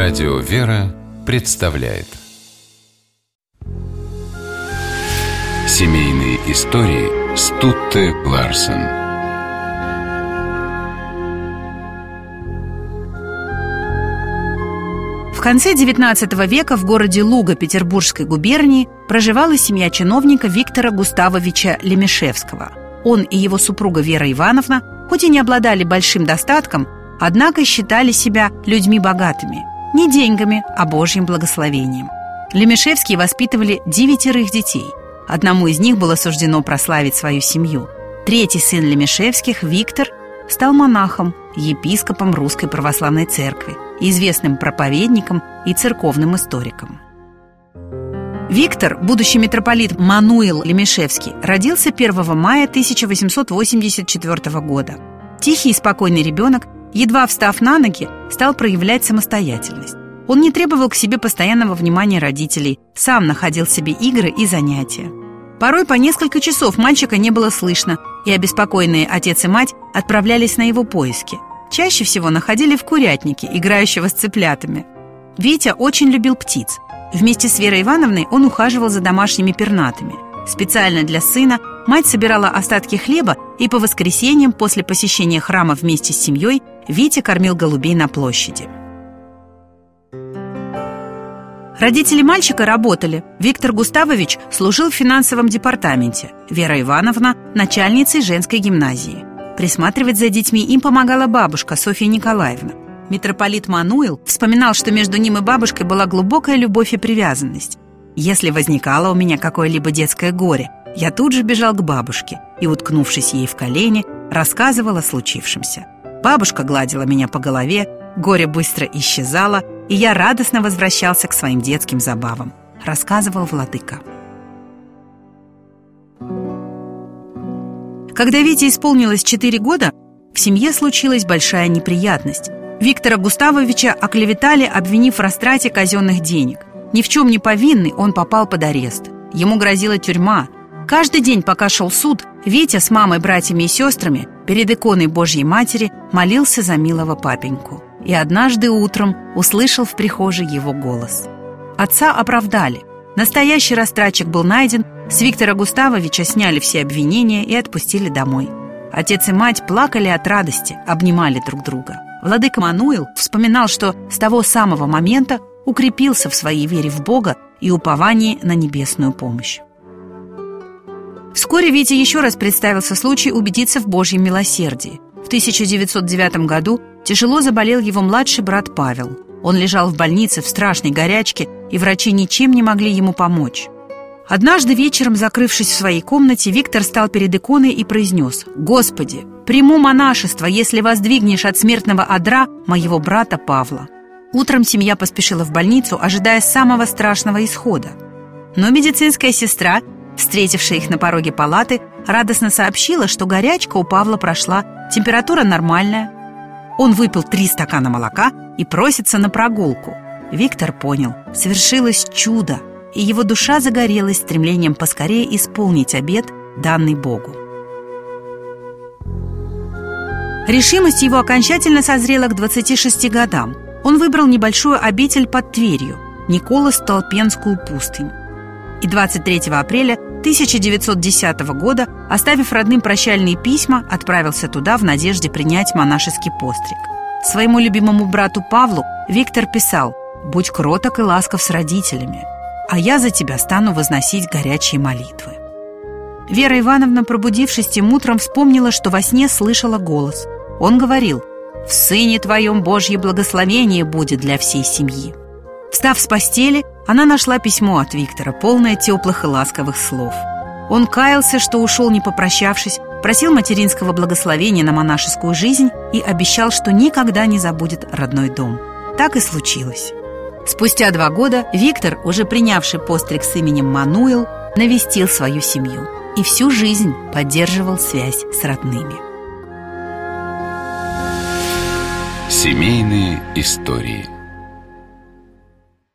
Радио «Вера» представляет Семейные истории Стутте Ларсен. В конце XIX века в городе Луга Петербургской губернии проживала семья чиновника Виктора Густавовича Лемешевского. Он и его супруга Вера Ивановна, хоть и не обладали большим достатком, однако считали себя людьми богатыми. Не деньгами, а Божьим благословением. Лемешевские воспитывали 9 детей. Одному из них было суждено прославить свою семью. Третий сын Лемешевских, Виктор, стал монахом, епископом Русской Православной Церкви, известным проповедником и церковным историком. Виктор, будущий митрополит Мануил Лемешевский, родился 1 мая 1884 года. Тихий и спокойный ребенок, едва встав на ноги, стал проявлять самостоятельность. Он не требовал к себе постоянного внимания родителей, сам находил себе игры и занятия. Порой по несколько часов мальчика не было слышно, и обеспокоенные отец и мать отправлялись на его поиски. Чаще всего находили в курятнике, играющего с цыплятами. Витя очень любил птиц. Вместе с Верой Ивановной он ухаживал за домашними пернатыми. Специально для сына мать собирала остатки хлеба, и по воскресеньям после посещения храма вместе с семьей Витя кормил голубей на площади. Родители мальчика работали. Виктор Густавович служил в финансовом департаменте, Вера Ивановна – начальницей женской гимназии. Присматривать за детьми им помогала бабушка Софья Николаевна. Митрополит Мануил вспоминал, что между ним и бабушкой была глубокая любовь и привязанность. «Если возникало у меня какое-либо детское горе, я тут же бежал к бабушке и, уткнувшись ей в колени, рассказывал о случившемся. Бабушка гладила меня по голове, горе быстро исчезало, и я радостно возвращался к своим детским забавам», рассказывал владыка. Когда Вите исполнилось 4 года, в семье случилась большая неприятность. Виктора Густавовича оклеветали, обвинив в растрате казенных денег. Ни в чем не повинный, он попал под арест. Ему грозила тюрьма. Каждый день, пока шел суд, Витя с мамой, братьями и сестрами перед иконой Божьей Матери молился за милого папеньку. И однажды утром услышал в прихожей его голос. Отца оправдали. Настоящий растратчик был найден, с Виктора Густавовича сняли все обвинения и отпустили домой. Отец и мать плакали от радости, обнимали друг друга. Владыка Мануил вспоминал, что с того самого момента укрепился в своей вере в Бога и уповании на небесную помощь. Вскоре Вите еще раз представился случай убедиться в Божьем милосердии. В 1909 году тяжело заболел его младший брат Павел. Он лежал в больнице в страшной горячке, и врачи ничем не могли ему помочь. Однажды вечером, закрывшись в своей комнате, Виктор стал перед иконой и произнес: «Господи, приму монашество, если воздвигнешь от смертного одра моего брата Павла». Утром семья поспешила в больницу, ожидая самого страшного исхода. Но медицинская сестра, встретившая их на пороге палаты, радостно сообщила, что горячка у Павла прошла, температура нормальная. Он выпил 3 стакана молока и просится на прогулку. Виктор понял, свершилось чудо, и его душа загорелась стремлением поскорее исполнить обет, данный Богу. Решимость его окончательно созрела к 26 годам. Он выбрал небольшую обитель под Тверью, Николо-Столпенскую пустынь. И 23 апреля 1910 года, оставив родным прощальные письма, отправился туда в надежде принять монашеский постриг. Своему любимому брату Павлу Виктор писал: «Будь кроток и ласков с родителями, а я за тебя стану возносить горячие молитвы». Вера Ивановна, пробудившись тем утром, вспомнила, что во сне слышала голос. Он говорил: «В сыне твоем Божье благословение будет для всей семьи». Встав с постели, она нашла письмо от Виктора, полное теплых и ласковых слов. Он каялся, что ушел, не попрощавшись, просил материнского благословения на монашескую жизнь и обещал, что никогда не забудет родной дом. Так и случилось. Спустя 2 года Виктор, уже принявший постриг с именем Мануил, навестил свою семью и всю жизнь поддерживал связь с родными. Семейные истории.